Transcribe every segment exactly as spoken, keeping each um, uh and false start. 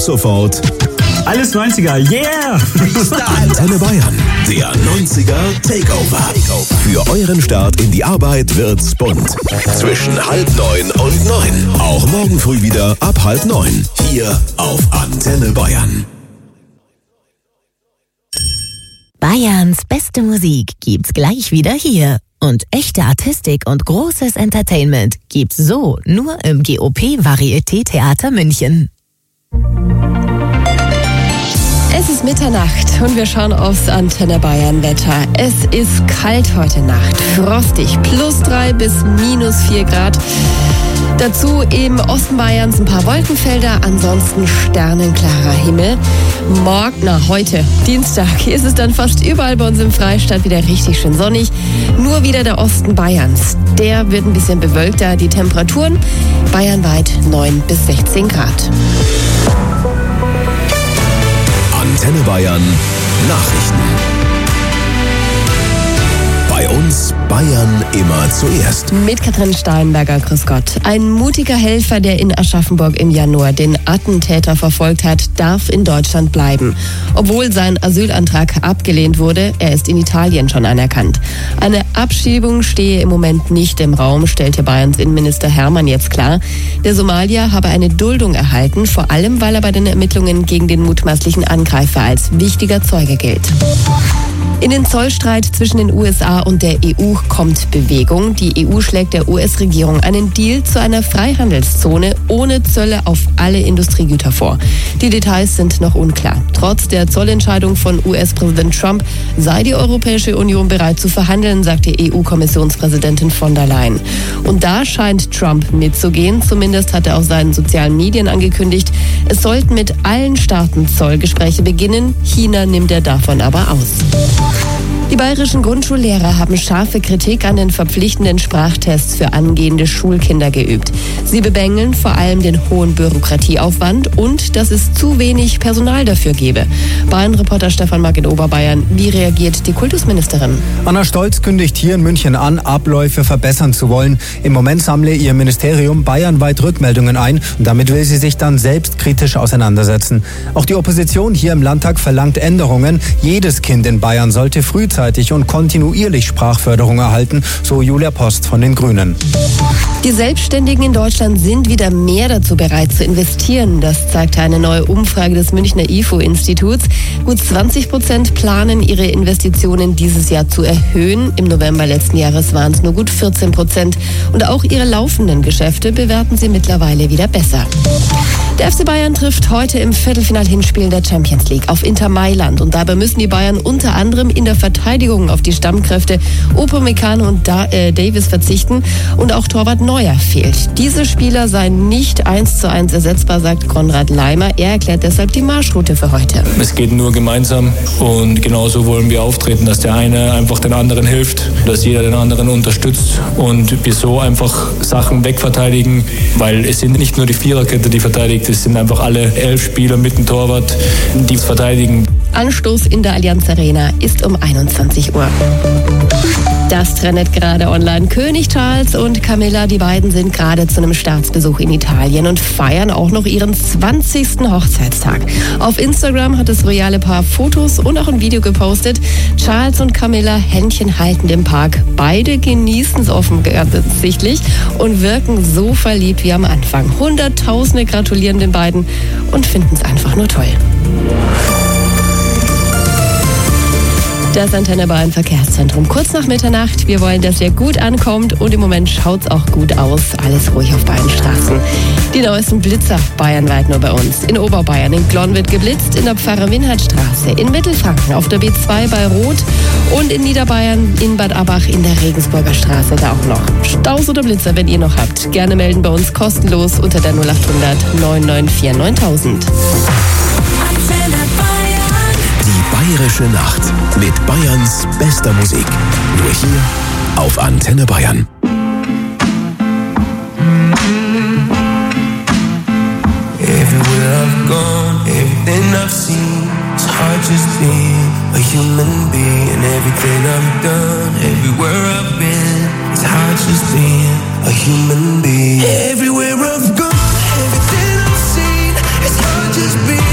sofort alles neunziger, yeah! Antenne Bayern, der neunziger Takeover. Für euren Start in die Arbeit wird's bunt. Zwischen halb neun und neun. Auch morgen früh wieder ab halb neun. Hier auf Antenne Bayern. Bayerns beste Musik gibt's gleich wieder hier. Und echte Artistik und großes Entertainment gibt's so nur im G O P Varieté Theater München. Es ist Mitternacht und wir schauen aufs Antenne Bayern Wetter. Es ist kalt heute Nacht, frostig, plus drei bis minus vier Grad. Dazu im Osten Bayerns ein paar Wolkenfelder, ansonsten sternenklarer Himmel. Morgen, na heute, Dienstag, ist es dann fast überall bei uns im Freistaat wieder richtig schön sonnig. Nur wieder der Osten Bayerns, der wird ein bisschen bewölkter. Die Temperaturen bayernweit neun bis sechzehn Grad. Antenne Bayern Nachrichten. Bei uns Bayern immer zuerst. Mit Katrin Steinberger, grüß Gott. Ein mutiger Helfer, der in Aschaffenburg im Januar den Attentäter verfolgt hat, darf in Deutschland bleiben. Obwohl sein Asylantrag abgelehnt wurde, er ist in Italien schon anerkannt. Eine Abschiebung stehe im Moment nicht im Raum, stellte Bayerns Innenminister Hermann jetzt klar. Der Somalier habe eine Duldung erhalten, vor allem weil er bei den Ermittlungen gegen den mutmaßlichen Angreifer als wichtiger Zeuge gilt. In den Zollstreit zwischen den U S A und der E U kommt Bewegung. Die E U schlägt der U S-Regierung einen Deal zu einer Freihandelszone ohne Zölle auf alle Industriegüter vor. Die Details sind noch unklar. Trotz der Zollentscheidung von U S-Präsident Trump sei die Europäische Union bereit zu verhandeln, sagte E U-Kommissionspräsidentin von der Leyen. Und da scheint Trump mitzugehen. Zumindest hat er auf seinen sozialen Medien angekündigt, es sollten mit allen Staaten Zollgespräche beginnen. China nimmt er davon aber aus. Die bayerischen Grundschullehrer haben scharfe Kritik an den verpflichtenden Sprachtests für angehende Schulkinder geübt. Sie bemängeln vor allem den hohen Bürokratieaufwand und dass es zu wenig Personal dafür gebe. Bayern-Reporter Stefan Mack in Oberbayern. Wie reagiert die Kultusministerin? Anna Stolz kündigt hier in München an, Abläufe verbessern zu wollen. Im Moment sammle ihr Ministerium bayernweit Rückmeldungen ein und damit will sie sich dann selbstkritisch auseinandersetzen. Auch die Opposition hier im Landtag verlangt Änderungen. Jedes Kind in Bayern sollte frühzeitig und kontinuierlich Sprachförderung erhalten, so Julia Post von den Grünen. Die Selbstständigen in Deutschland sind wieder mehr dazu bereit zu investieren. Das zeigte eine neue Umfrage des Münchner I F O-Instituts. Gut zwanzig Prozent planen, ihre Investitionen dieses Jahr zu erhöhen. Im November letzten Jahres waren es nur gut vierzehn Prozent. Und auch ihre laufenden Geschäfte bewerten sie mittlerweile wieder besser. Der F C Bayern trifft heute im Viertelfinal-Hinspiel der Champions League auf Inter Mailand. Und dabei müssen die Bayern unter anderem in der Verteidigung auf die Stammkräfte Upamecano und da- äh, Davis verzichten. Und auch Torwart Neuer fehlt. Diese Spieler seien nicht eins zu eins ersetzbar, sagt Konrad Leimer. Er erklärt deshalb die Marschroute für heute. Es geht nur gemeinsam und genauso wollen wir auftreten, dass der eine einfach den anderen hilft, dass jeder den anderen unterstützt und wir so einfach Sachen wegverteidigen, weil es sind nicht nur die Viererkette, die verteidigt, es sind einfach alle elf Spieler mit dem Torwart, die verteidigen. Anstoß in der Allianz Arena ist um einundzwanzig Uhr. Das trendet gerade online. König Charles und Camilla, die beiden sind gerade zu einem Staatsbesuch in Italien und feiern auch noch ihren zwanzigsten Hochzeitstag. Auf Instagram hat das royale Paar Fotos und auch ein Video gepostet. Charles und Camilla Händchen haltend im Park. Beide genießen es offensichtlich und wirken so verliebt wie am Anfang. Hunderttausende gratulieren den beiden und finden es einfach nur toll. Das Antenne Bayern Verkehrszentrum. Kurz nach Mitternacht. Wir wollen, dass ihr gut ankommt und im Moment schaut es auch gut aus. Alles ruhig auf beiden Straßen. Die neuesten Blitzer bayernweit nur bei uns. In Oberbayern, in Glonn wird geblitzt, in der Pfarrer-Winhardt-Straße, in Mittelfranken, auf der B zwei bei Rot und in Niederbayern, in Bad Abach, in der Regensburger Straße da auch noch. Staus oder Blitzer, wenn ihr noch habt. Gerne melden bei uns kostenlos unter der null achthundert neun neun vier neuntausend. Bayerische Nacht mit Bayerns bester Musik. Nur hier auf Antenne Bayern. Everywhere I've gone, everything I've seen, it's hard just being a human being. Everything I've done, everywhere I've been, it's hard just being a human being. Everywhere I've gone, everything I've seen, it's hard just being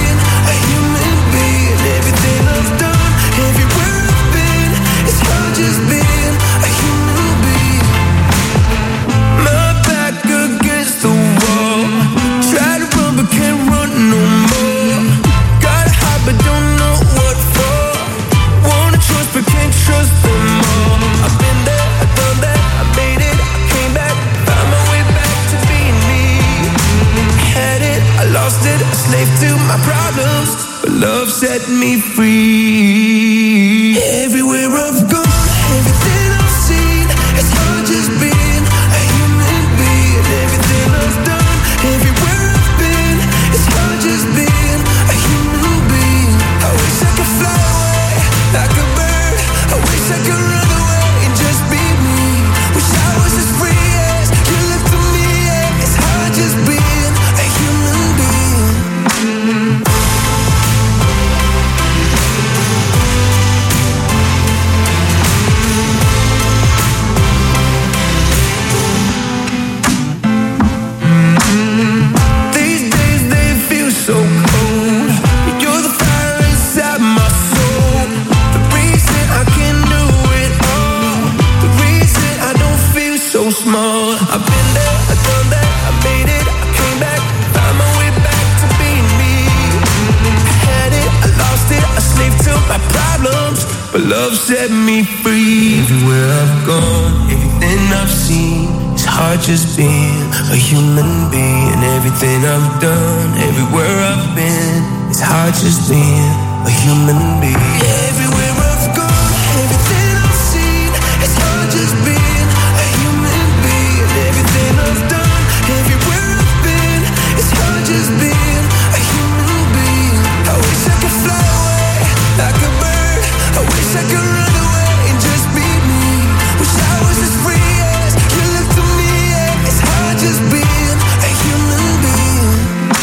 problems, but love set me free. Everywhere I've gone, everything I've seen, it's hard just being a human being. Everything I've done, everywhere I've been, it's hard just being a human being. Everywhere I've gone, everything I've seen, it's hard just being a human being. Everything I've done, everywhere I've been, it's hard just being a human being. I wish I could fly away like a bird. I wish I could run away and just be me. Wish I was as free as you look to me. Yeah. It's hard just being a human being.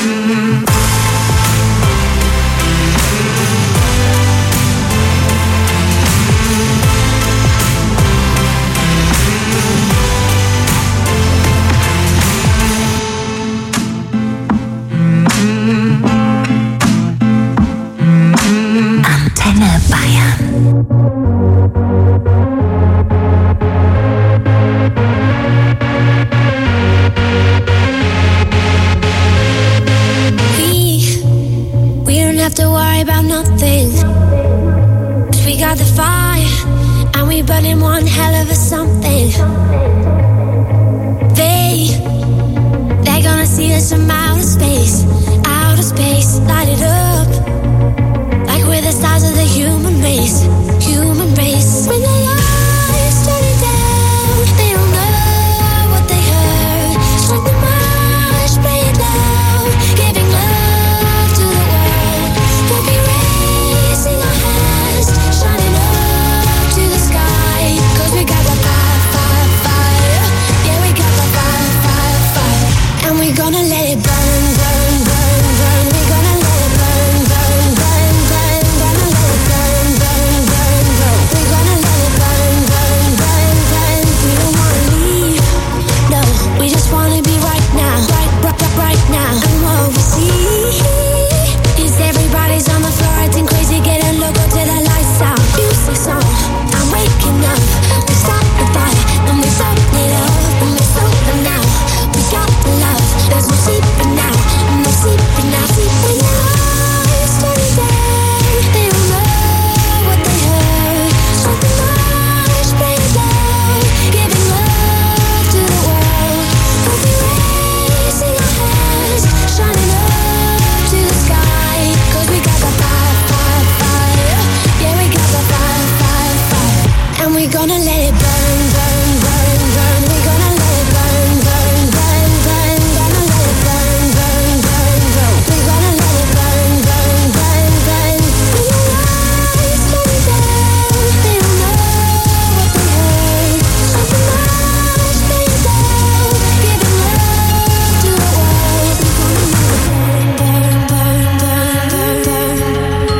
Antenne Bayern. We, we don't have to worry about nothing. 'Cause we got the fire, and we burning one hell of a something. They, they're gonna see us from outer space, outer space, light it up. Like we're the stars of the human race, human race. When the lights turning down, they don't know what they heard. Strike the march, play it loud, giving love to the world. We'll be raising our hands, shining up to the sky. 'Cause we got the fire, fire, fire. Yeah, we got the fire, fire, fire. And we're gonna let it burn, burn, burn, burn. We're gonna let it burn, burn, burn, burn. Gonna let it burn, burn, burn, burn. We're gonna let it burn, burn, burn, burn. We don't wanna leave, no. We just wanna be right now, right, right, right, right now. And what we see is everybody's on the floor acting crazy, getting loco till the lights out. Music's on, I'm waking up. We stop the fire, then we soak it up, and we soak it now. We got the love, there's no sleeping now, no sleeping now. When the lights turning down, they don't know what they heard. Strike the march, play it loud, giving love to the world. We'll be raising our hands, shining up to the sky. 'Cause we got the fire, fire, fire. Yeah, we got the fire, fire, fire. And we're gonna let it burn, burn, burn, burn. We're gonna let it burn, burn, burn, burn. Gonna let it burn, burn, burn, burn. We're gonna let it burn, burn, burn, burn. When the lights turning down, they don't know what they heard. Strike the march, play it loud, giving love to the world. We're gonna let it burn, burn, burn, burn, burn, burn.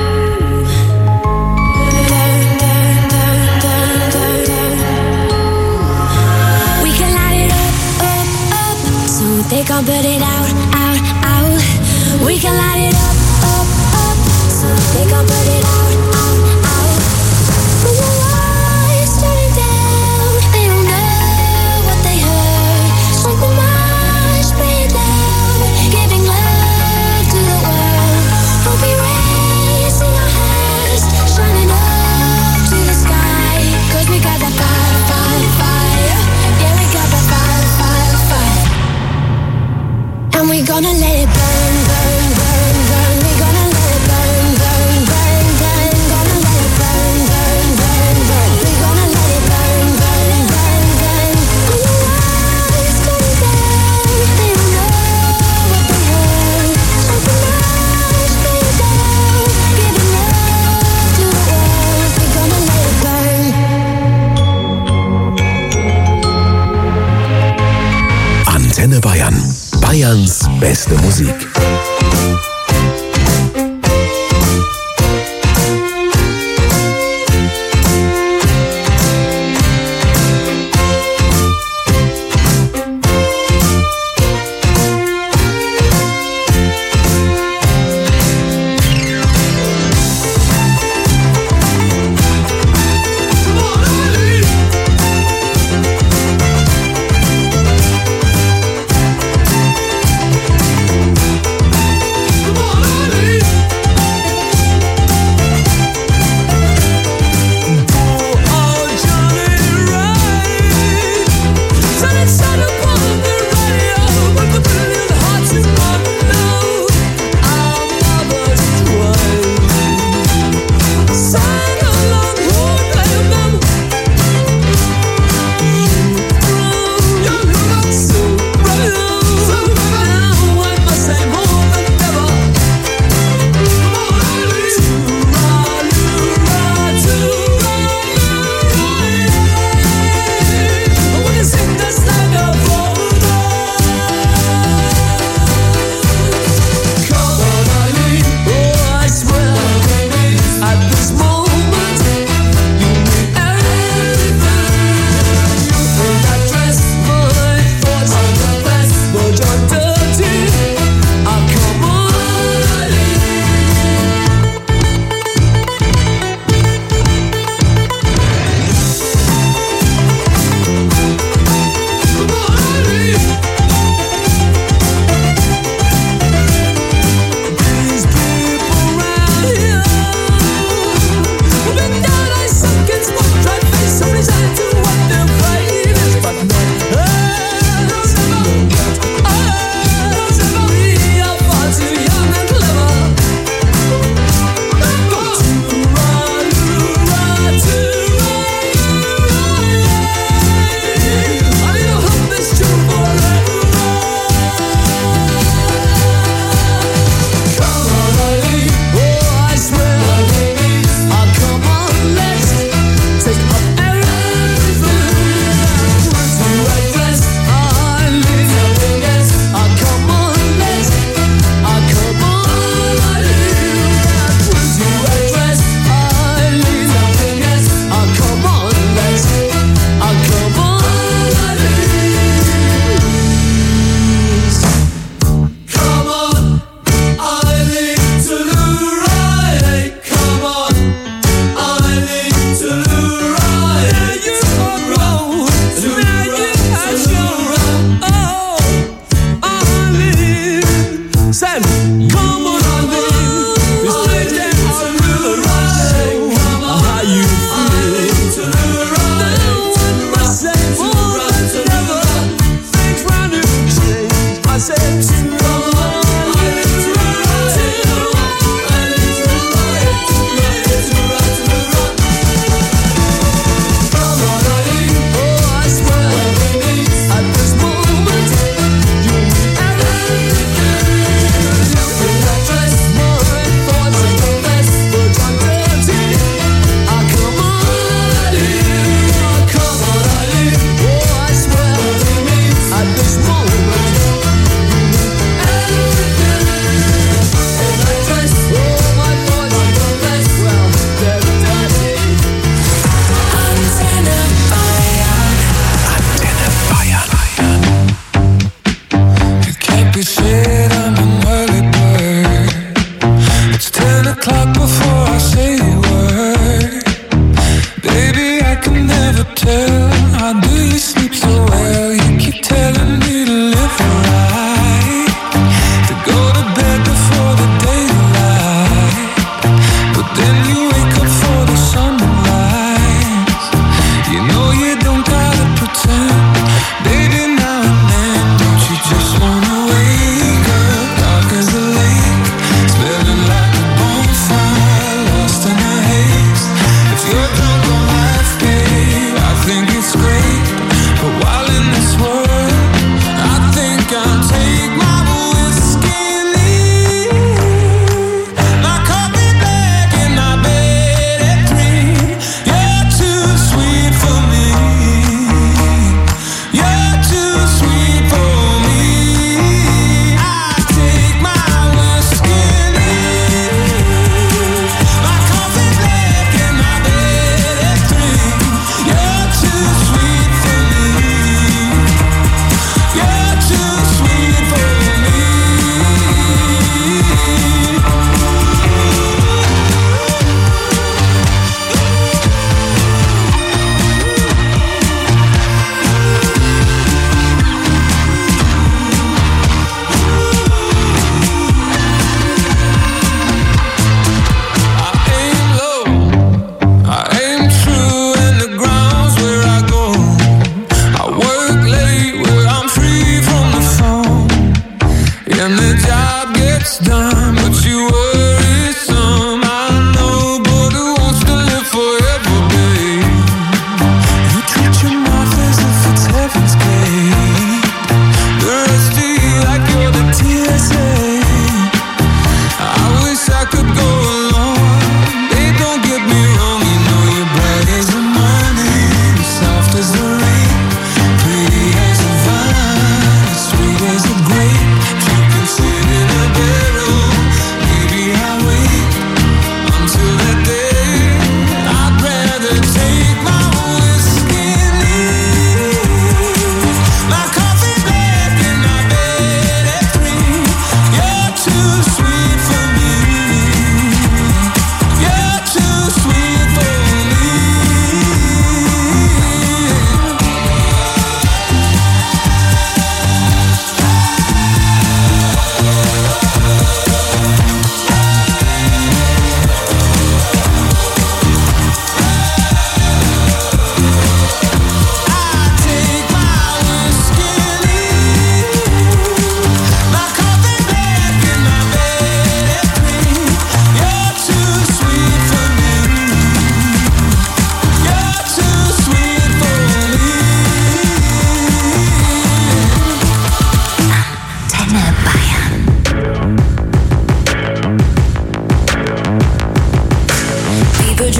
We can light it up, up, up, so they can't put it out, out, out. We can light it up, up, up, so they can't put it out, out, out. When the lights turning down, they don't know what they heard. Strike the march, play it loud, giving love to the world. We'll be raising our hands, shining up to the sky. 'Cause we got the fire, fire, fire. Yeah, we got the fire, fire, fire. And we're gonna let it burn, burn, burn, burn. We're gonna let it burn, burn, burn, burn. Gonna let it burn, burn, burn, burn. We're gonna let it burn, burn, burn, burn. When the lights turning down, they don't know what they heard. Strike the march, play it loud, giving love to the world. We're gonna let it burn. Antenne Bayern. Bayerns beste Musik.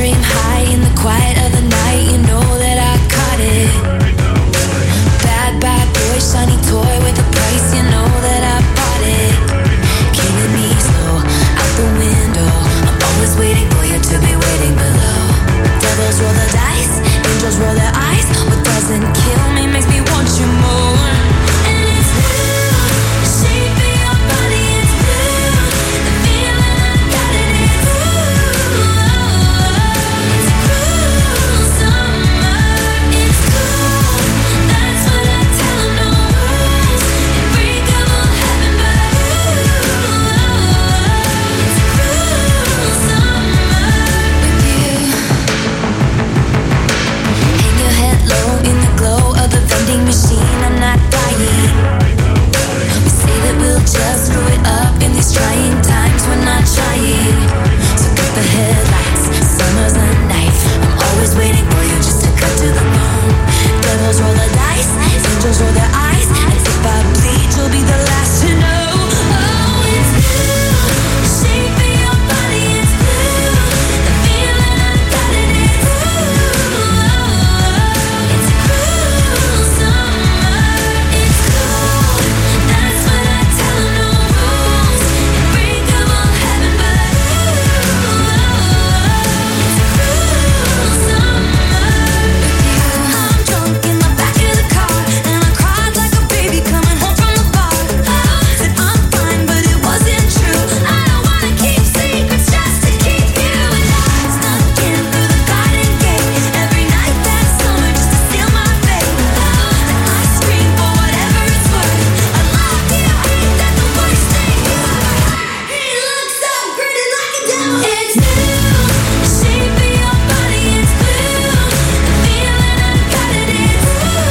dream high in the quiet of the night. You know that I caught it. Bad, bad boy, shiny toy with a price. You know that I bought it. Killing me slow, out the window. I'm always waiting for you to be waiting below. Devils roll the dice, angels roll their eyes. What doesn't kill me makes me want you more. And it's blue, the shape of your body is blue. The feeling I got it is blue. It's cruel summer, it's cool. That's what I tell 'em, no rules. Unbreakable heaven, but ooh, it's cruel summer with you. Hang your head low in the glow of the vending machine. I'm not dying. We say that we'll just screw it up in these trying times. We're not trying. So cut the headlights. Summer's a knife. I'm always waiting for you just to cut to the bone. Devils roll the dice. Angels roll their eyes. And if I bleed, you'll be the last to know. Oh, it's blue. The shape of your body is blue. The feeling I got it is blue. It's cruel summer. It's cool. That's what I tell 'em, no rules. Unbreakable heaven, but ooh, it's cruel summer with you. I'm drunk in the back of the car, and I cried like a baby coming home from the bar. Said I'm fine, but it wasn't true. I don't wanna keep secrets just to keep you alive. Snuck in through the garden gate every night that summer just to steal my faith. And I scream for whatever it's worth. I love you, ain't that the worst thing? He looks so pretty like a devil. It's blue, the shape of your body is blue. The feeling I got it is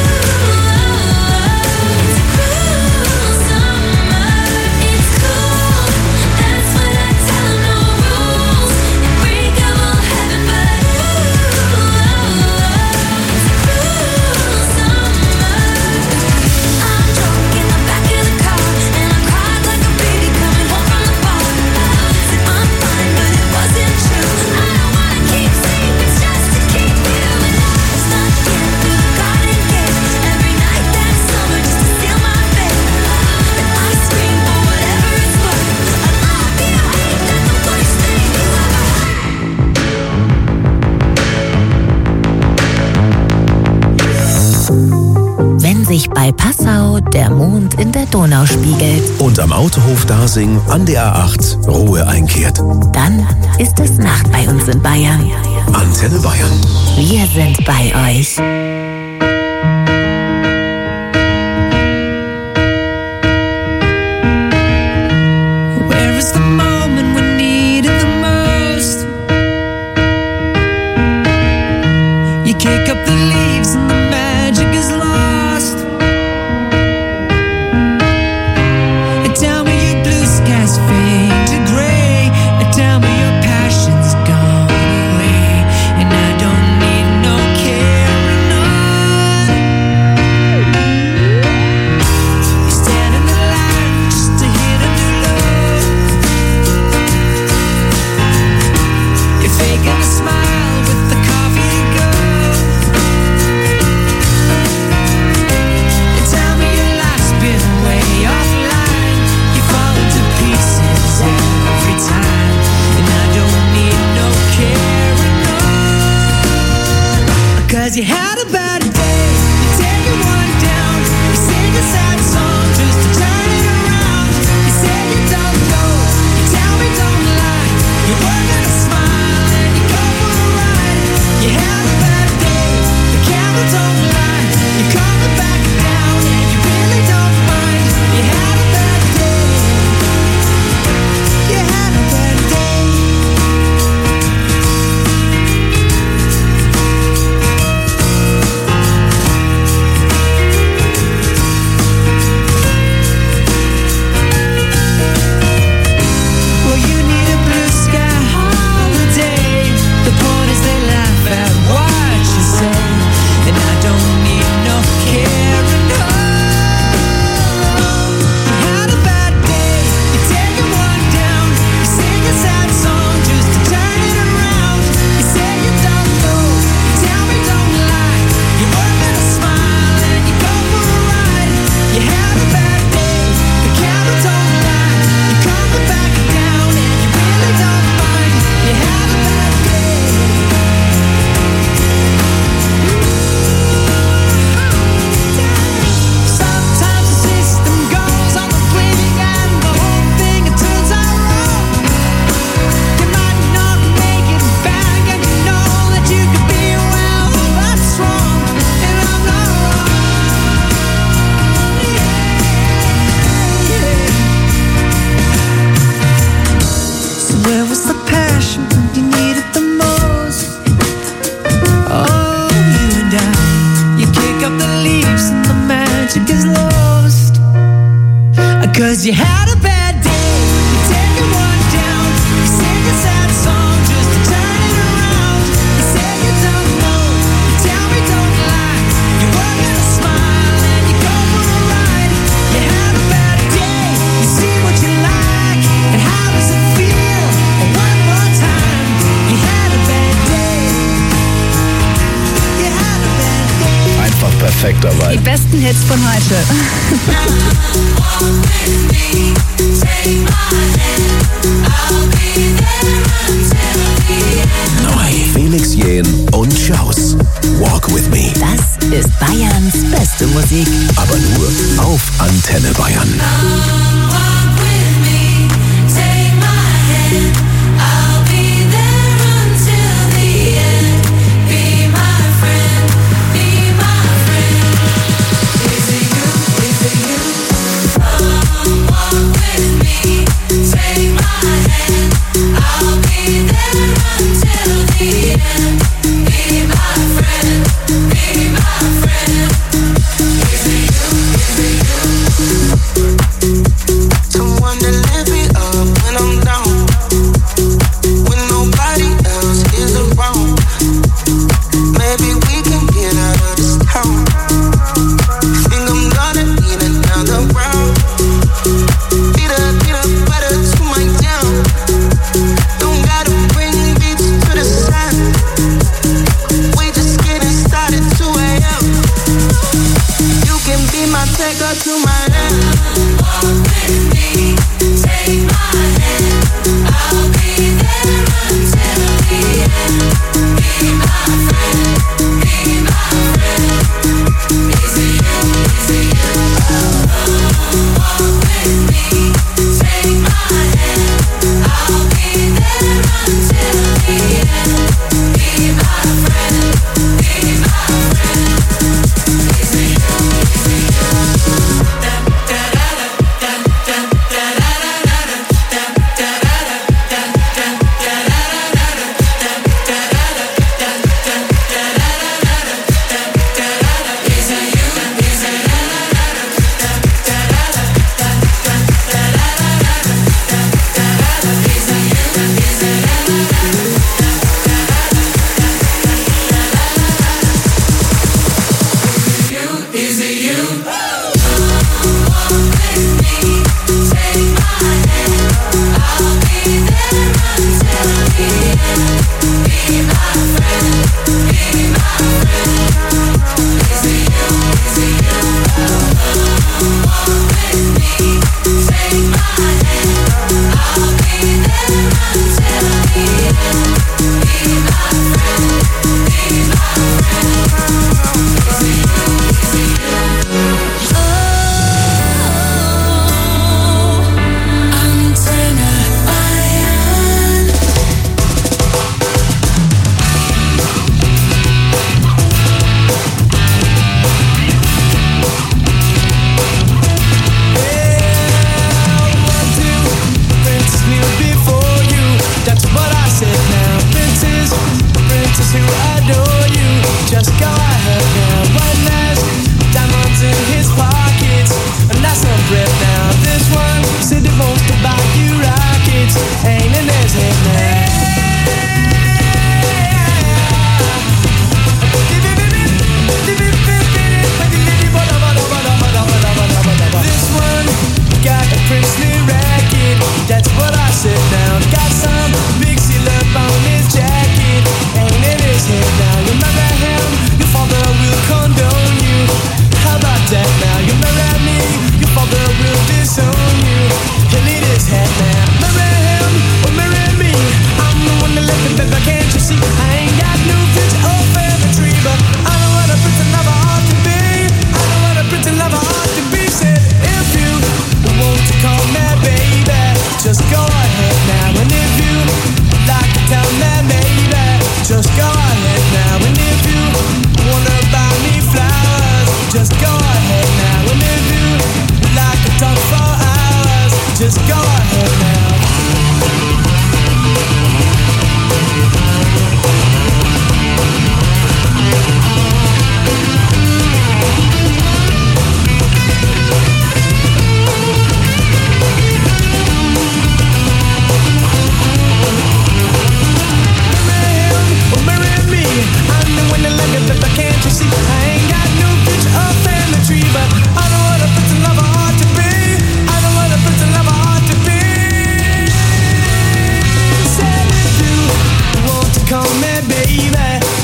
blue. It's cruel summer, it's cool. That's what I tell 'em, no rules. Unbreakable heaven, but ooh, it's cruel summer. I'm drunk in the back of the car, and I cried like a baby coming home from the bar. Said I'm fine, but it wasn't true. I don't wanna keep secrets just to keep you alive. Snuck in through the garden gate every night that summer just to steal my faith. And I scream for whatever it's worth. I love you, ain't that the worst thing? Wenn sich bei Passau der Mond in der Donau spiegelt, Und am Autohof Dasing an der A acht Ruhe einkehrt. dann ist es Nacht bei uns in Bayern. Antenne Bayern. Wir sind bei euch. Where is the moment we need it the most? You kick up the leaves and the magic is lost. And tell me your blue skies fade to gray. And tell me your passion's gone away. And I don't need no carrying on. You stand in the light just to hit a new low. You're faking a smile with the coffee to go. And tell me your life's been way offline. You fall into pieces every time. And I don't need no carrying on. Cause you had a bad day, you take it one down. You sing a sad song just to turn it around. You say you don't know, you tell me don't lie. You work at a smile and you go for a ride. You had a bad day, the camera don't lie. You calm it back down and you really don't mind. You had a bad day, you had a bad day. you had a bad day, you take it one down, you sing a sad song just to turn it around. You say you don't know, you tell me don't lie, you work on a smile and you go for a ride. You had a bad day, you see what you like, and how does it feel? One more time, you had a bad day, you had a bad day. Einfach perfekt dabei. Die besten Hits von heute. Neu. Felix Jähn und Schaus. Walk with me. Das ist Bayerns beste Musik. Aber nur auf Antenne Bayern. Be my friend, be my friend.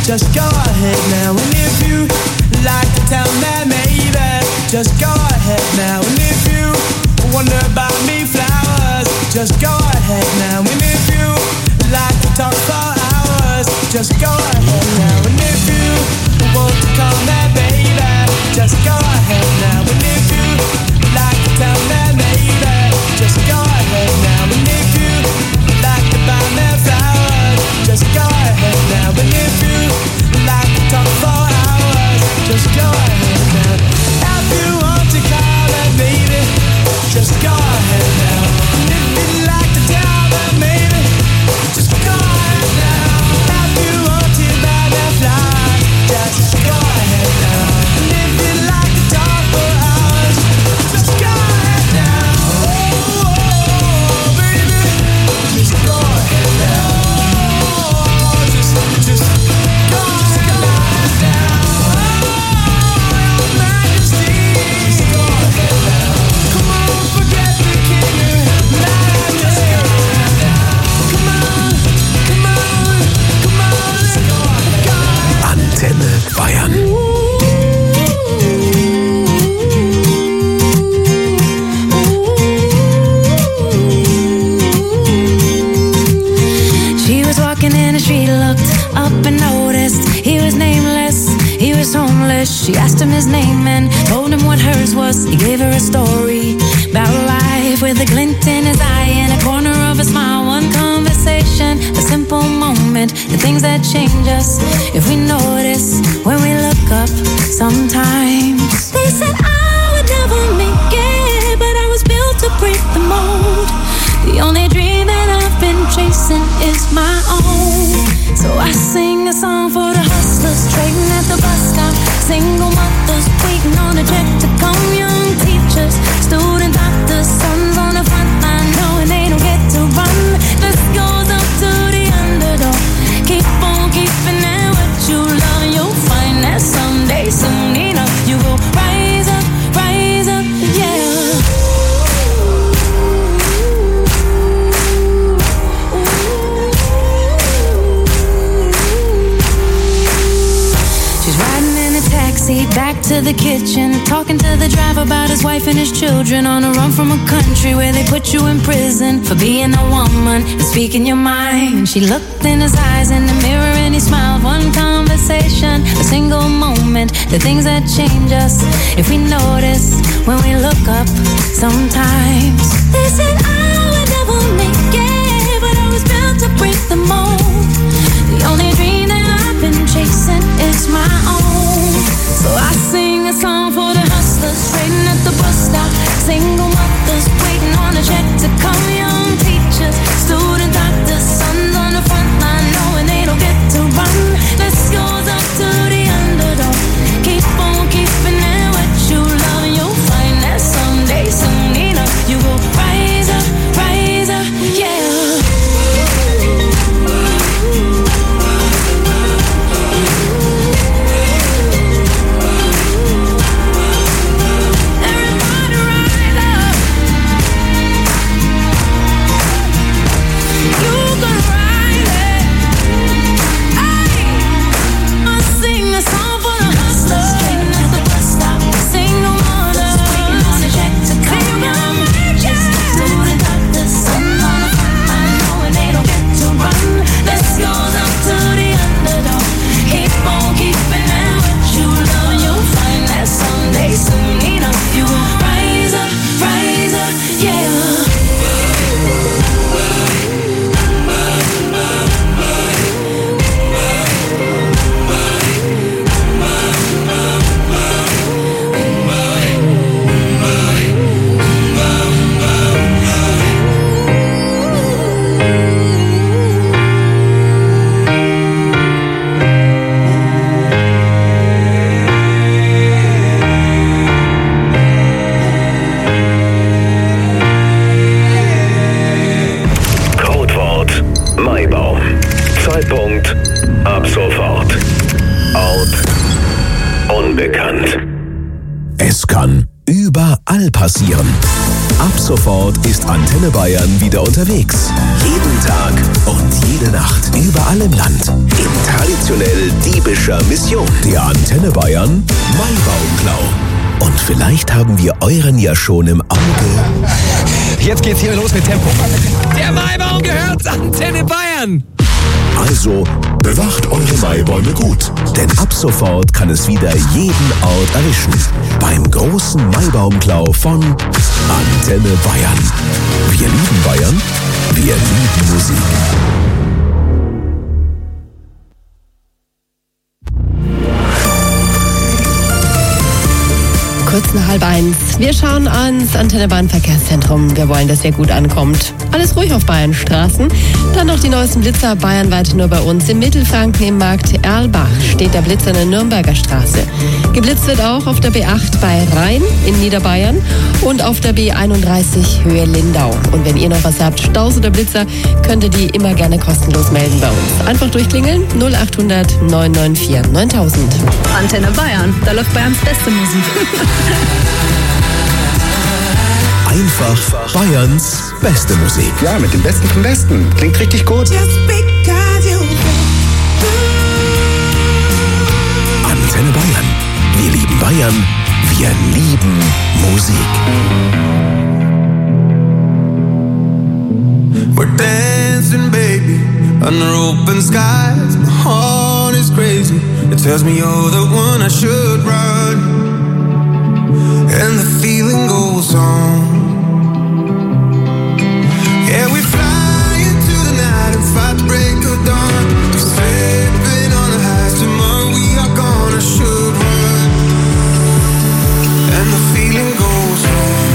just go ahead now. And if you like to tell me maybe, just go ahead now. And if you wonder about me flowers, just go ahead now. And if you like to talk for hours, just go ahead now. And if you want to call me baby, just go ahead now. And if you like to tell me maybe, just go ahead now. And if you like to buy me flowers, just go ahead now. And if you like to talk for hours, just go ahead now. If you want to call me baby, just go ahead now. And if you like to tell me maybe, just go ahead now. If you want to buy me flowers, just go ahead now. And if you like to talk for hours, just go ahead now. Oh, oh, baby, just go ahead now. Oh, just, just go, just go ahead now. Oh, your Majesty, just go ahead now. Come on, forget the king and majesty. Come on, come on, come on, let's go ahead. Antenne Bayern. She was walking in the street, looked up and noticed he was nameless, he was homeless. She asked him his name and told him what hers was. He gave her a story about life with a glint in his eye and a corner of a smile. One conversation, a simple moment, the things that change us if we notice when we look up sometimes. They said I would never make it, but I was built to break the mold. The only dream that I've been chasing is my own. So I sing a song for the hustlers trading at the bus stop, single mothers waiting on a check to come, young teachers, student doctors, sons on the front line knowing they don't get to run. This goes up to the underdog. Keep on keeping at what you love. You'll find that someday, soon enough, you will rise up, rise up, yeah. Back to the kitchen, talking to the driver about his wife and his children, on a run from a country where they put you in prison for being a woman and speaking your mind. She looked in his eyes in the mirror and he smiled. One conversation, a single moment, the things that change us if we notice when we look up sometimes. They said I would never make it, but I was built to break the mold. The only dream that I've been chasing is my own. So I sing a song for the hustlers trading at the bus stop, single mothers waiting on a check to come, young teachers, student doctors, sons on the front line knowing they don't get to run. This goes up to the underdog. Keep on keeping at what you love, and you'll find that someday, soon enough, you will rise up, rise up, yeah. Unbekannt. Es kann überall passieren. ab sofort ist Antenne Bayern wieder unterwegs. Jeden Tag und jede Nacht, überall im Land. In traditionell diebischer Mission. Der Antenne Bayern Maibaumklau. Und vielleicht haben wir euren ja schon im Auge. Jetzt geht's hier los mit Tempo. Der Maibaum gehört Antenne Bayern. Also bewacht eure Maibäume gut, denn ab sofort kann es wieder jeden Ort erwischen. Beim großen Maibaumklau von Antenne Bayern. Wir lieben Bayern, wir lieben Musik. Kurz nach halb eins. Wir schauen ans Antenne Bayern Verkehrszentrum. Wir wollen, dass ihr gut ankommt. Alles ruhig auf Bayernstraßen. Dann noch die neuesten Blitzer bayernweit nur bei uns. Im Mittelfranken im Markt Erlbach steht der Blitzer in der Nürnberger Straße. Geblitzt wird auch auf der B acht bei Rhein in Niederbayern und auf der B einunddreißig Höhe Lindau. Und wenn ihr noch was habt, Staus oder Blitzer, könnt ihr die immer gerne kostenlos melden bei uns. Einfach durchklingeln null acht hundert neun neun vier neuntausend. Antenne Bayern, da läuft Bayerns beste Musik. Einfach Bayerns beste Musik. Ja, mit dem Besten vom Besten. Klingt richtig gut. Antenne Bayern. Wir lieben Bayern. Wir lieben Musik. We're dancing, baby, under open skies. My heart is crazy. It tells me you're the one I should run. And the feeling goes on. Yeah, we fly into the night and fight the break of dawn. We're slipping on the highs. Tomorrow we are gonna should run. And the feeling goes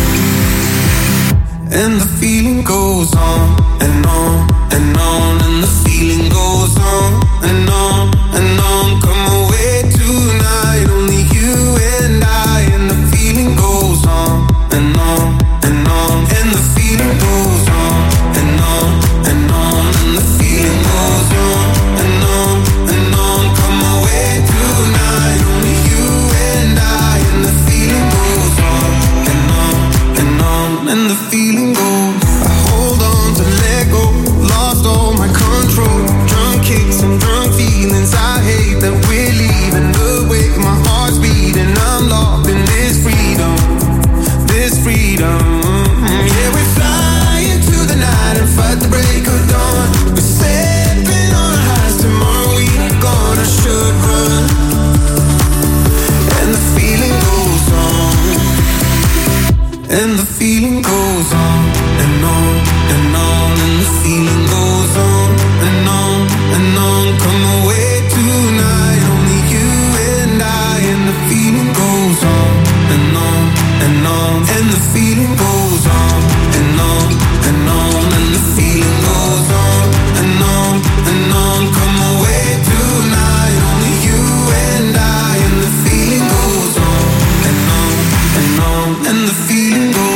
on. And the feeling goes on and on and on. And the feeling goes on and on and on. Come away tonight, only you and I. And the feeling goes on and on and on. And the feeling goes on and on and on. And the feeling goes on and on and on. Come away tonight, only you and I. And the feeling goes on and on and on. And the feeling goes. I hold on to let go. Lost all my control. Drunk kicks and drunk feelings. I hate that we're leaving the way my heart's beating. I'm locked in this freedom, this freedom. Yeah, we fly into the night and fight the break of dawn. We're stepping on our highs. Tomorrow we are gonna should run. And the feeling goes on. And the feeling goes on and on and on. And the feeling goes on and on and on. Come away tonight, only you and I. And the feeling goes on and on and on. And the feeling goes on and on and on. And the feeling goes on and on and on. Come away tonight, only you and I. And the feeling goes on and on and on. And the feeling goes.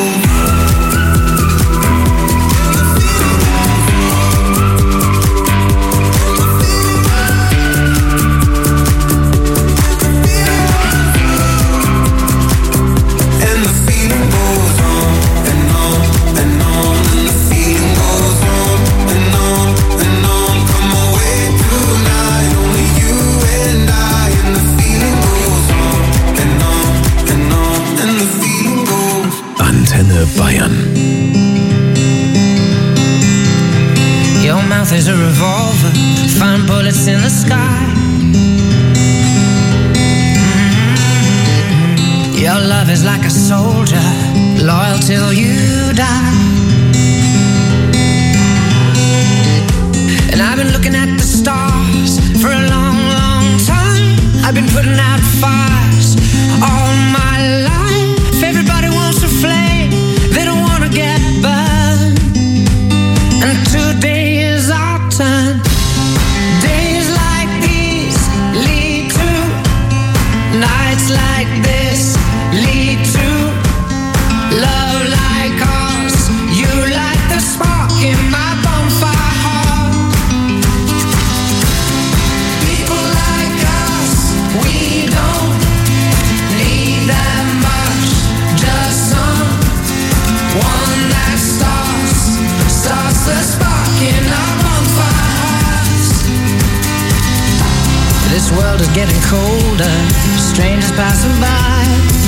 Antenne Bayern. Your mouth is a revolver, find bullets in the sky. Mm-hmm. Your love is like a soldier, loyal till you die. And I've been looking at the stars for a long, long time. I've been putting out fires all my life. Everybody wants a flame, they don't wanna get burned. And today is our turn. Days like these lead to nights like this, lead to love like ours. You light the spark in my bonfire heart. People like us, we don't need that much, just someone getting colder, strangers passing by.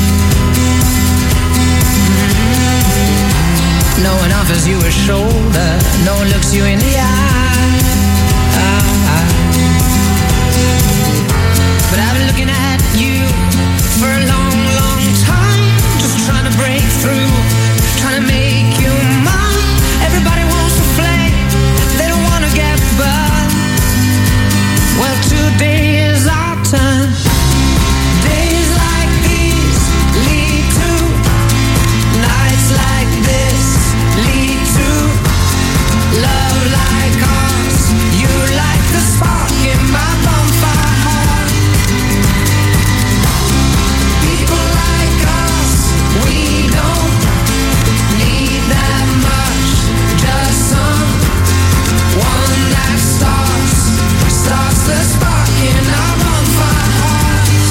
No one offers you a shoulder, no one looks you in the eye. But I've been looking at you for a long, long time, just trying to break through, trying to make you mine. Everybody wants to flame, they don't want to get burned. Well, today is our turn. Days like these lead to nights like this, lead to love like ours. You like the spark in my bonfire heart. People like us, we don't need that much, just some one that starts, starts the spark in our bonfire hearts.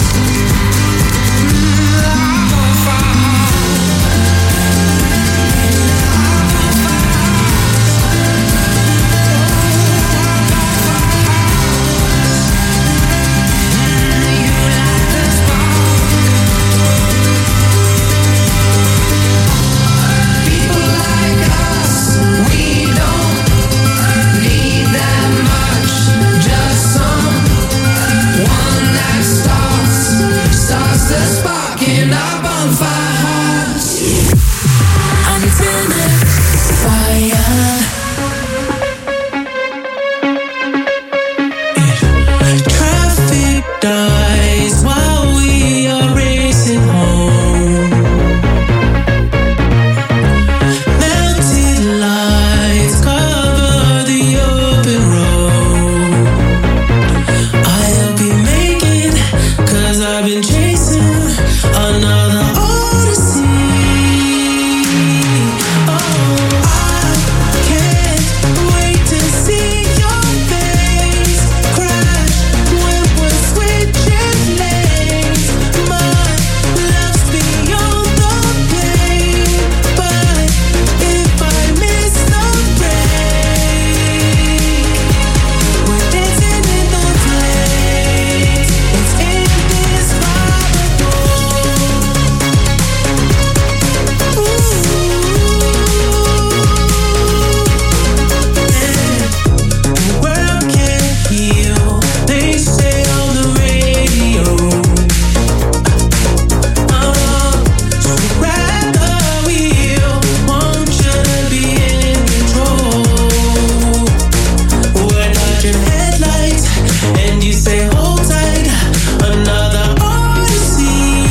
Mm, our bonfire the spark in our bonfire hearts. Antenna fire. Traffic dies while we are racing home. Melted lights cover the open road. I'll be making, cause I've been chasing another odyssey. Oh, I can't wait to see your face crash when we're switching lanes. My love's beyond the pain, but if I miss the break, we're dancing in the flames. It's indescribable. The world can't heal, they say on the radio. Uh, so grab the wheel, want you to be in control. We're dodging headlights, and you say hold tight, another odyssey.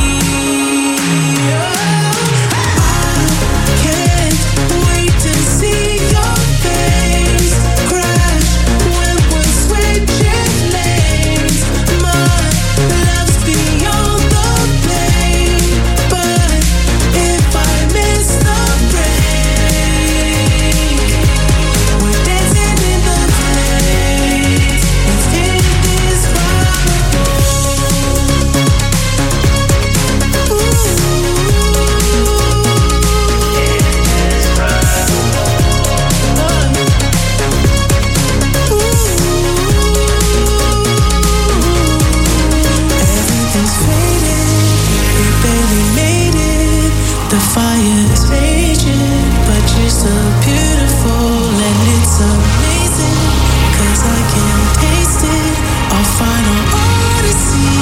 I can't wait to see your face crash when we're switching lanes. My love's beyond the pain, but if I miss the break, we're dancing in the flames. It's indescribable. Everything's faded, we barely made it. The fire is raging, but you're so beautiful and it's amazing. Cause I can taste it, our final odyssey.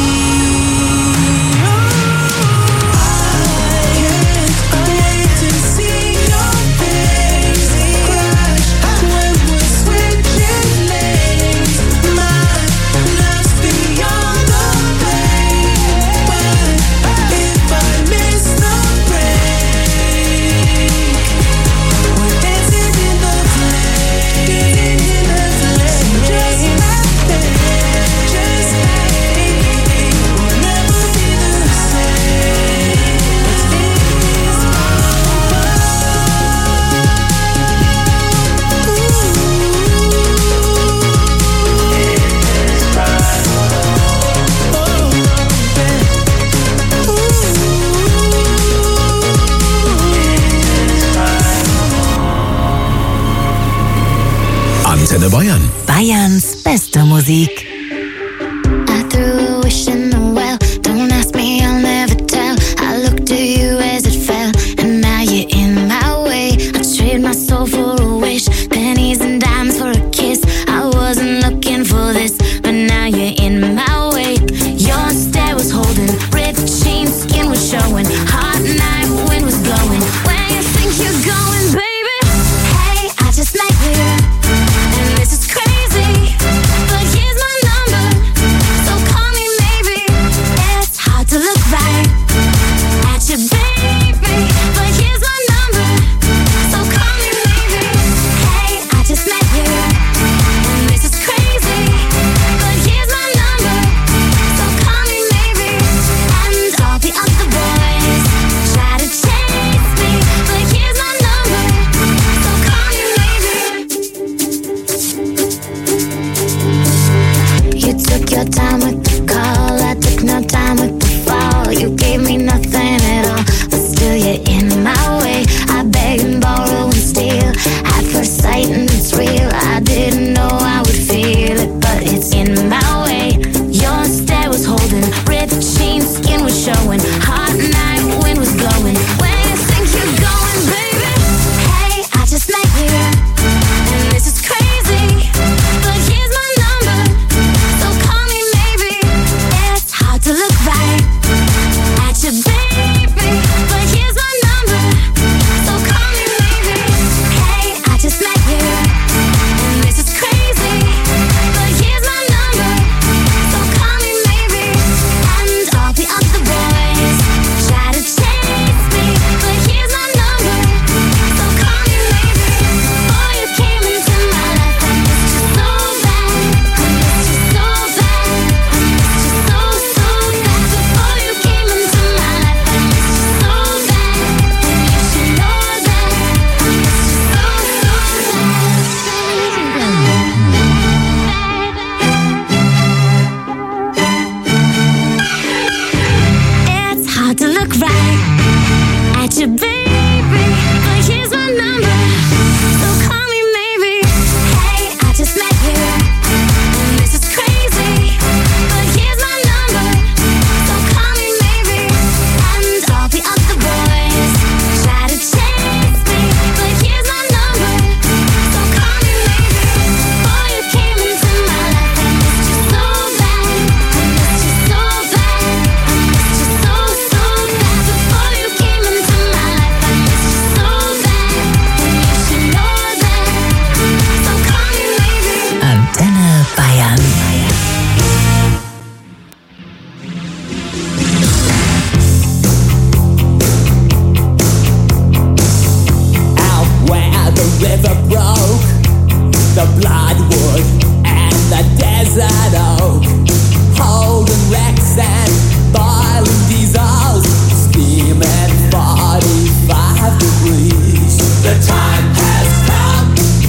I can't wait to see your face crash when we're switching lanes. My love's beyond the pain, but if I miss the break, we're dancing in the flames, in the flames, just like that, just like it. We'll never be the same. It's Antenne Bayern. Bayerns beste Musik. I threw a wish right at your baby, but here's my number, so call me maybe. Hey, I just met you, and this is crazy, but here's my number, so call me maybe. And all the other boys try to chase me, but here's my number, so call me maybe. Boy, you came into my life, I missed you so bad, I missed you so bad, I missed you so, so bad. Before you came into my life, I missed you so bad, and you should know that, so call me maybe. Antenne Bayern. Out where the river broke, the bloodwood and the desert oak, holding wrecks and boiling diesels, steaming forty-five degrees. The time has come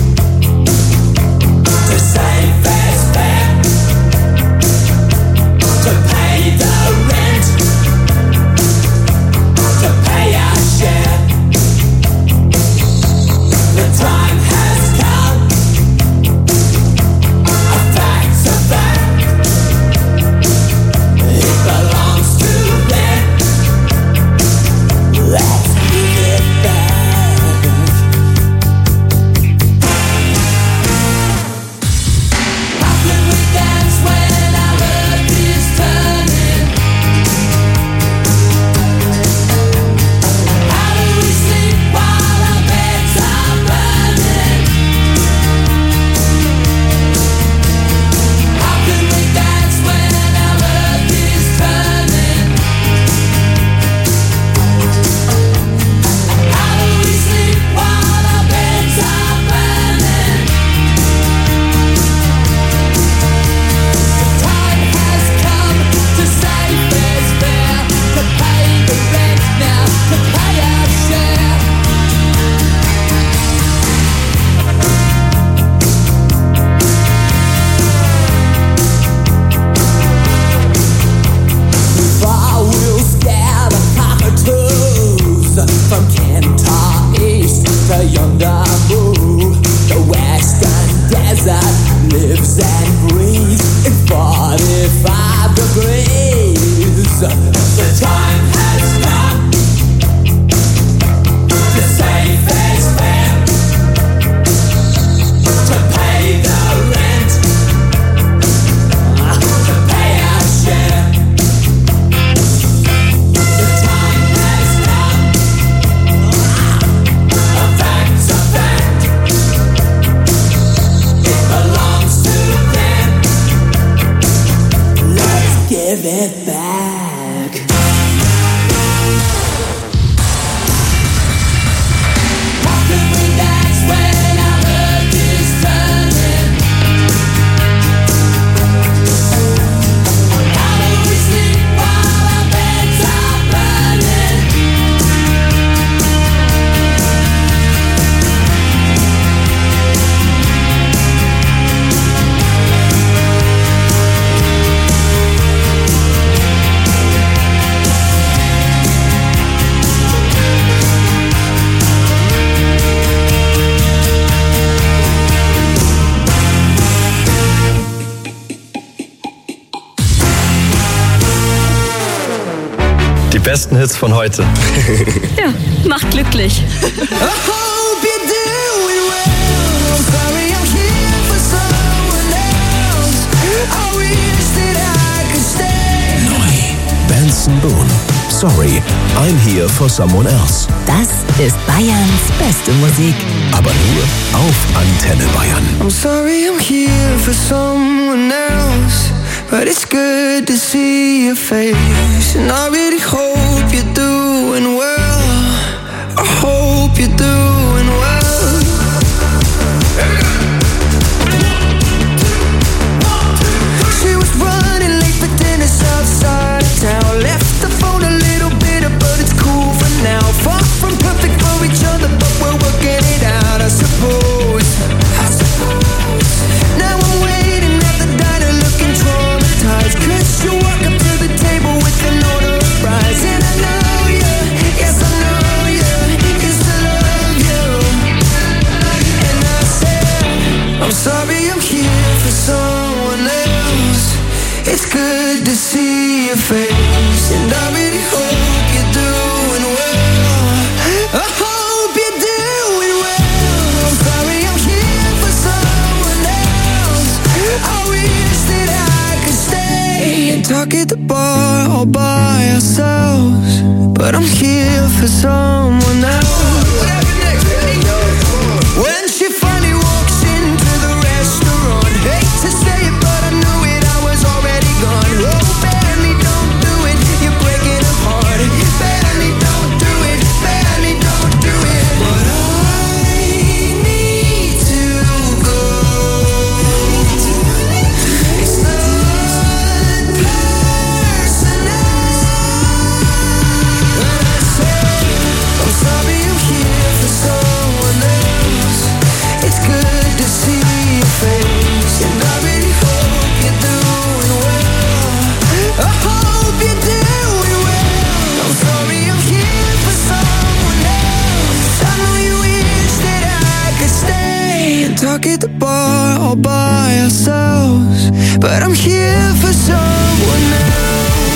to save fair's fair, to pay the rent, to pay our share. The time has come, a fact's a fact, it belongs to them, let's give it back. How can we dance when our earth is turning? How do we sleep while our beds are burning? How can we dance when our earth is turning? How do we sleep while our beds are burning? The time has come to save fair's fair, to pay the rent now, to pay our share. Before we'll scare the cockatoos, from Kentar East to yonder Moo, the western desert lives and breathes in forty-five degrees. The time has come to save fair's fair, to pay the rent, to pay our share. The time has come, a fact's a fact, it belongs to them, let's give it back. How can we dance when our earth is turning? How do we sleep while our beds are burning? Die besten Hits von heute. Ja, macht glücklich. Benson Boone. Sorry, I'm here for someone else. Das ist Bayerns beste Musik. Aber nur auf Antenne Bayern. I'm sorry I'm here for someone else, but it's good to see your face. And I really hope you're doing well. I hope you're doing well. She was running late for dinner outside town. Left the phone a little bitter, but it's cool for now. Far from perfect for each other, but we're working it out, I suppose. I suppose. Now I'm waiting at the diner looking traumatized. Could you walk up to the table with an order of fries? And I know see your face, and I really hope you're doing well. I hope you're doing well. I'm sorry I'm here for someone else. I wish that I could stay and talk at the bar all by ourselves, but I'm here for someone else. When she finally walks into the restaurant, hate to say it, but I knew it, I was already gone. Oh, Benny, don't do it, you're breaking her heart. Benny, don't do it, Benny, don't do it. But I need to go. It's not personal. When I say I'm sorry I'm here for someone else, it's good to see your face, and I really hope you're doing well. I hope you're doing well. I'm sorry I'm here for someone else. I know you wish that I could stay and talk at the bar all by ourselves, but I'm here for someone else.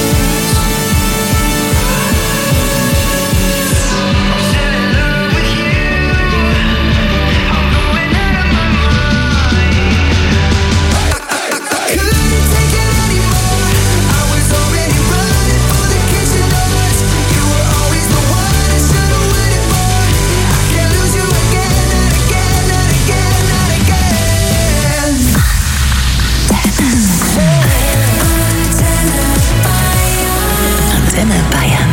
Antenne Bayern.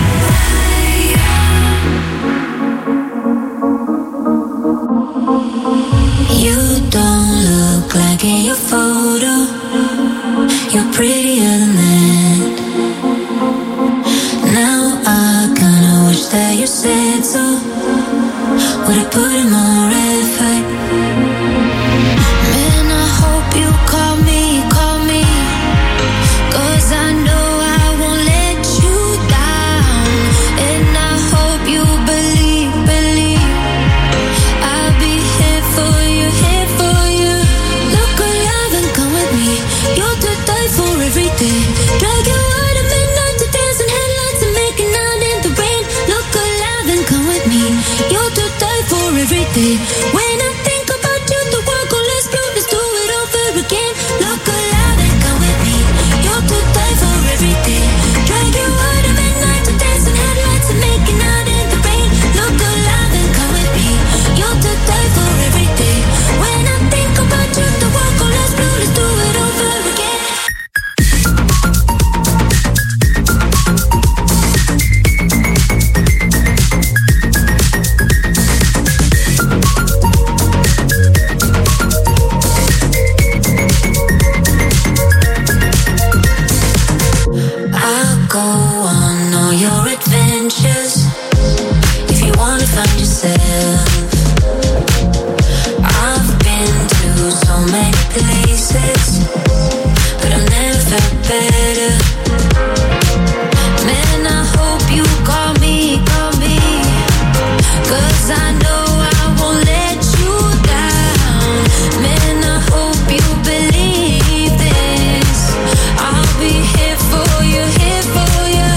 You don't look like in your photo. You're prettier than that. Now I kinda wish that you said so. Would it put in more effort? Man, I hope you call me, call me, 'cause I know I won't let you down. And I hope you believe, believe I'll be here for you, here for you. Look alive and come with me. You're to die for every day. Drag you out at midnight to dance in headlights and making out in the rain. Look alive and come with me. You're to die for every day. When I think about you, the world goes less blue. Let's do it over again. Look alive and come with me. You're to die for every day. Drag you out at midnight to dance in headlights and making out in the rain. Look alive and come with me. You're to die for every day. When I think about you, the world goes less blue. Let's do it over again. I'll go on all your adventures if you wanna find yourself. I've been to so many places, but I've never felt better. Man, I hope you call me, call me, 'cause I know I won't let you down. Man, I hope you believe this. I'll be here for you, here for you.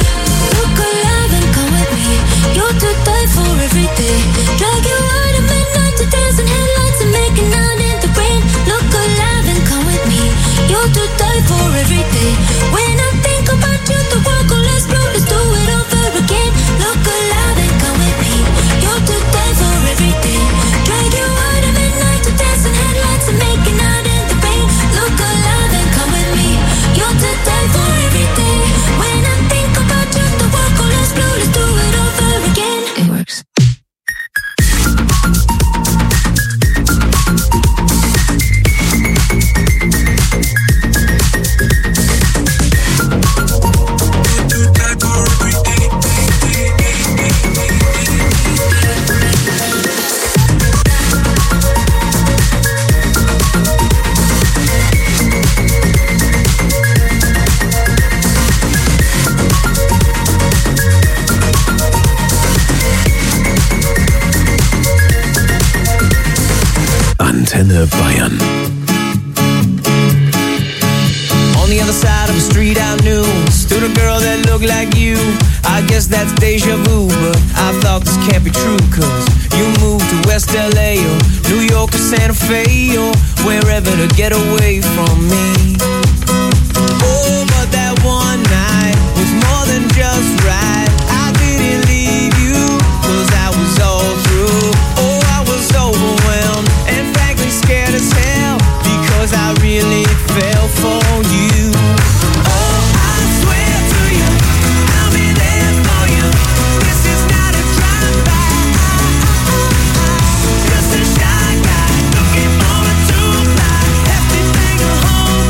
a girl that looked like you. I guess that's deja vu, but I thought this can't be true, cause you moved to West L A or New York or Santa Fe or wherever to get away from me. Oh, but that one night was more than just right. I didn't leave you, cause I was all through. Oh, I was overwhelmed and frankly scared as hell, because I really fell for you. Oh, I swear to you, I'll be there for you. This is not a drive-by. Just a shy guy looking for a two-fly. Hefty thing to hold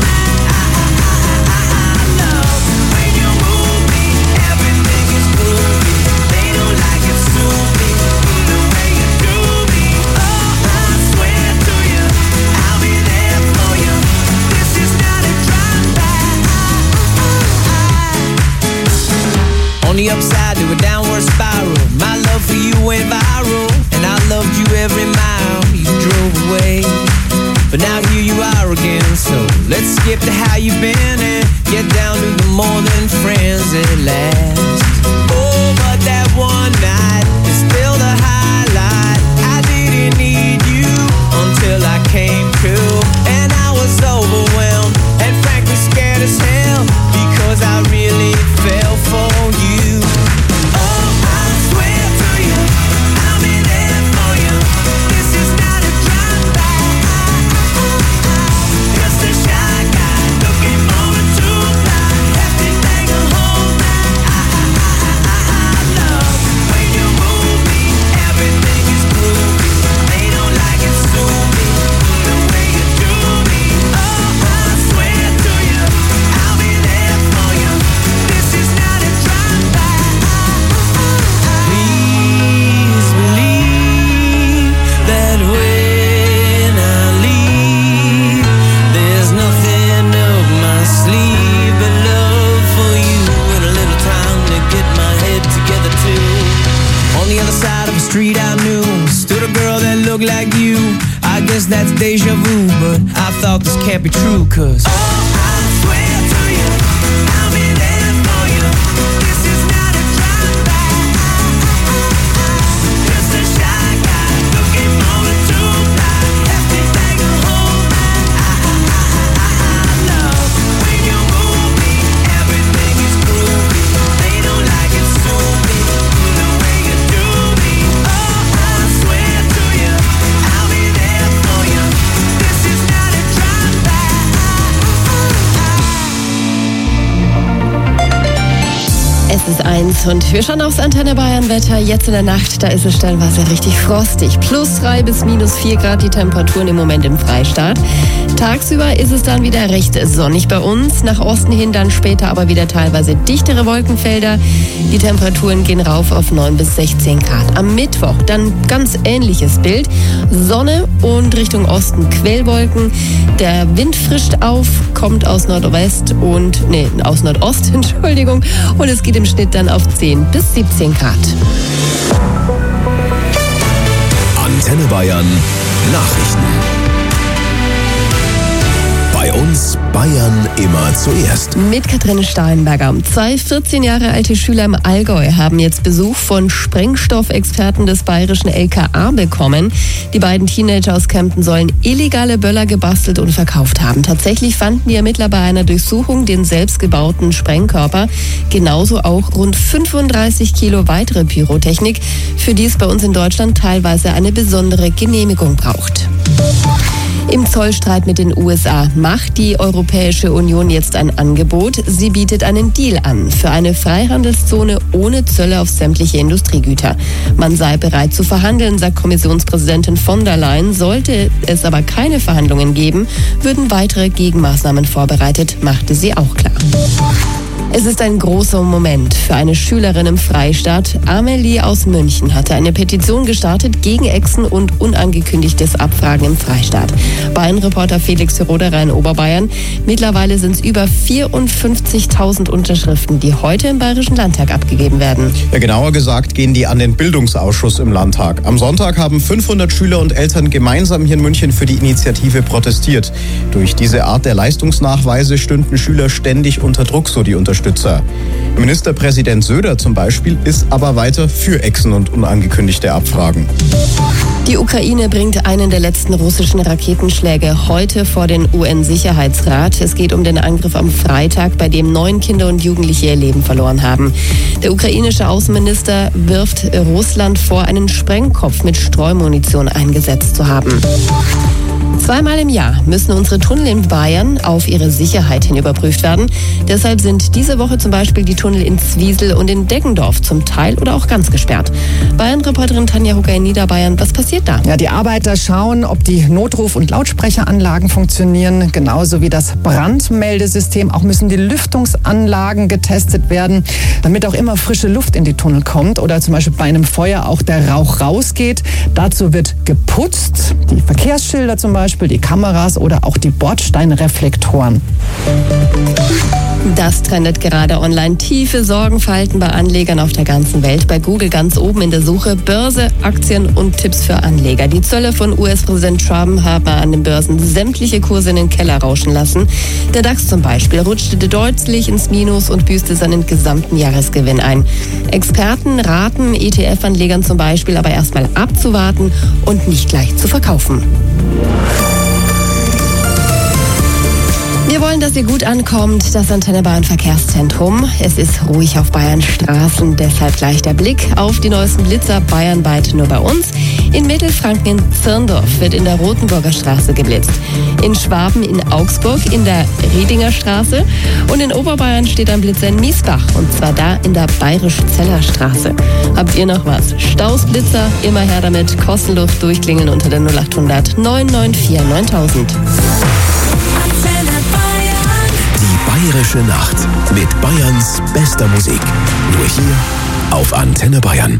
my love. When you move me, everything is groovy. They don't like it, sue me. The way you do me. Oh, I swear to you, I'll be there for you. This is not a drive-by. On the upside to a downward spiral, my love for you went viral, and I loved you every mile you drove away. But now here you are again, so let's skip to how you've been and get down to the more than friends at last. Oh, but that one night is still the highlight. I didn't need you until I came to, and I was overwhelmed and frankly scared as hell, because I really fell for you. Oh, I swear to you, I'll be there for you. This is not a drive-by. Just a shy guy looking for a two-fly. Hefty thing to hold my love. When you move me, everything is groovy. They don't like it, sue me. The way you do me. Oh, I swear to you, I'll be there for you. This is not a drive-by. Please believe that when I leave, there's nothing up my sleeve but love for you and a little time to get my head together too. On the other side of the street I knew stood a girl that looked like you. I guess that's deja vu, but I thought this can't be true, cause oh, I swear to you, I'll be there for you. This is not a drive-by. Just a shy guy looking for a two-fly. Hefty thing to hold my love. When you move me, everything is groovy. They don't like it, sue me. The way you do me. Oh, I swear to you, I'll be there for you. This is not a drive-by. Es ist eins und wir schauen aufs Antenne Bayern Wetter. Jetzt in der Nacht, da ist es stellenweise richtig frostig. Plus drei bis minus vier Grad die Temperaturen im Moment im Freistaat. Tagsüber ist es dann wieder recht sonnig bei uns. Nach Osten hin dann später aber wieder teilweise dichtere Wolkenfelder. Die Temperaturen gehen rauf auf neun bis sechzehn Grad. Am Mittwoch dann ganz ähnliches Bild. Sonne und Richtung Osten Quellwolken. Der Wind frischt auf, kommt aus Nordwest und, nee, aus Nordost, Entschuldigung. Und es geht im Schnitt dann auf zehn bis siebzehn Grad. Antenne Bayern Nachrichten. Bei uns Bayern immer zuerst. Mit Katrin Steinberger. Zwei vierzehn Jahre alte Schüler im Allgäu haben jetzt Besuch von Sprengstoffexperten des bayerischen L K A bekommen. Die beiden Teenager aus Kempten sollen illegale Böller gebastelt und verkauft haben. Tatsächlich fanden die Ermittler bei einer Durchsuchung den selbstgebauten Sprengkörper. Genauso auch rund fünfunddreißig Kilo weitere Pyrotechnik, für die es bei uns in Deutschland teilweise eine besondere Genehmigung braucht. Im Zollstreit mit den U S A macht die Europäische Union jetzt ein Angebot. Sie bietet einen Deal an für eine Freihandelszone ohne Zölle auf sämtliche Industriegüter. Man sei bereit zu verhandeln, sagt Kommissionspräsidentin von der Leyen. Sollte es aber keine Verhandlungen geben, würden weitere Gegenmaßnahmen vorbereitet, machte sie auch klar. Es ist ein großer Moment für eine Schülerin im Freistaat. Amelie aus München hatte eine Petition gestartet gegen Echsen und unangekündigtes Abfragen im Freistaat. Bayern-Reporter Felix Roderer in Oberbayern. Mittlerweile sind es über vierundfünfzigtausend Unterschriften, die heute im Bayerischen Landtag abgegeben werden. Ja, genauer gesagt gehen die an den Bildungsausschuss im Landtag. Am Sonntag haben fünfhundert Schüler und Eltern gemeinsam hier in München für die Initiative protestiert. Durch diese Art der Leistungsnachweise stünden Schüler ständig unter Druck, so die Unterschriften. Unterstützer. Ministerpräsident Söder zum Beispiel ist aber weiter für Echsen und unangekündigte Abfragen. Die Ukraine bringt einen der letzten russischen Raketenschläge heute vor den U N-Sicherheitsrat. Es geht um den Angriff am Freitag, bei dem neun Kinder und Jugendliche ihr Leben verloren haben. Der ukrainische Außenminister wirft Russland vor, einen Sprengkopf mit Streumunition eingesetzt zu haben. Zweimal im Jahr müssen unsere Tunnel in Bayern auf ihre Sicherheit hin überprüft werden. Deshalb sind diese Woche zum Beispiel die Tunnel in Zwiesel und in Deggendorf zum Teil oder auch ganz gesperrt. Bayern-Reporterin Tanja Hugger in Niederbayern, was passiert da? Ja, die Arbeiter schauen, ob die Notruf- und Lautsprecheranlagen funktionieren, genauso wie das Brandmeldesystem. Auch müssen die Lüftungsanlagen getestet werden, damit auch immer frische Luft in die Tunnel kommt oder zum Beispiel bei einem Feuer auch der Rauch rausgeht. Dazu wird geputzt, die Verkehrsschilder zum Beispiel, die Kameras oder auch die Bordsteinreflektoren. Das trendet gerade online. Tiefe Sorgenfalten bei Anlegern auf der ganzen Welt. Bei Google ganz oben in der Suche Börse, Aktien und Tipps für Anleger. Die Zölle von U S-Präsident Trump haben an den Börsen sämtliche Kurse in den Keller rauschen lassen. Der DAX zum Beispiel rutschte deutlich ins Minus und büßte seinen gesamten Jahresgewinn ein. Experten raten E T F-Anlegern zum Beispiel aber erstmal abzuwarten und nicht gleich zu verkaufen. Wir wollen, dass ihr gut ankommt, das Antenne Bayern Verkehrszentrum. Es ist ruhig auf Bayern Straßen, deshalb gleich der Blick auf die neuesten Blitzer bayernweit nur bei uns. In Mittelfranken in Zirndorf wird in der Rotenburger Straße geblitzt. In Schwaben in Augsburg in der Riedinger Straße. Und in Oberbayern steht ein Blitzer in Miesbach, und zwar da in der Bayerisch-Zeller Straße. Habt ihr noch was? Staus, Blitzer, immer her damit. Kostenlos durchklingeln unter der null achthundert neun neun vier neuntausend. Die Bayerische Nacht mit Bayerns bester Musik. Nur hier auf Antenne Bayern.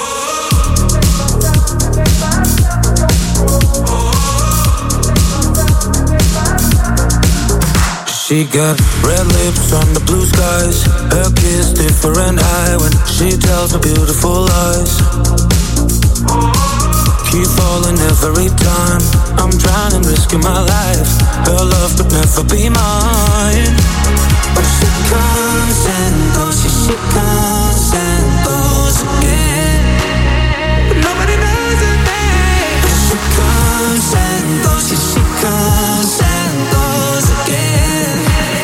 She got red lips on the blue skies. Her kiss different high when she tells me beautiful lies. Keep falling every time. I'm drowning, risking my life. Her love could never be mine. But she comes and goes, yeah, she comes and goes again. But nobody knows her name. But she comes and goes, yeah, she comes and goes again.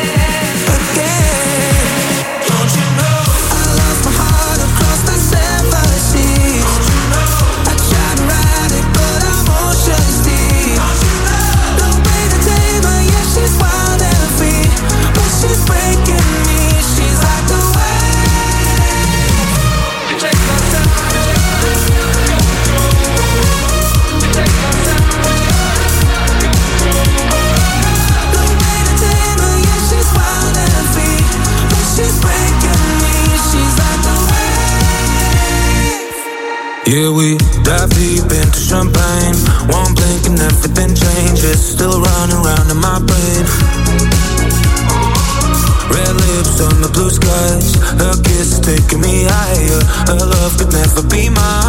Again. Don't you know I lost my heart across the seven seas? I tried to ride it, but I'm oceans deep. No way to tame her, yeah, she's wild and free. But she's breaking me, she's like the wave. You take my time. You take my time. No way to tame her, yeah, she's wild and free. But she's breaking me, she's like the wave. Yeah, we dive deep into champagne. One blink and everything changes. Still running round in my brain. Red lips on the blue skies. Her kiss is taking me higher. Her love could never be mine.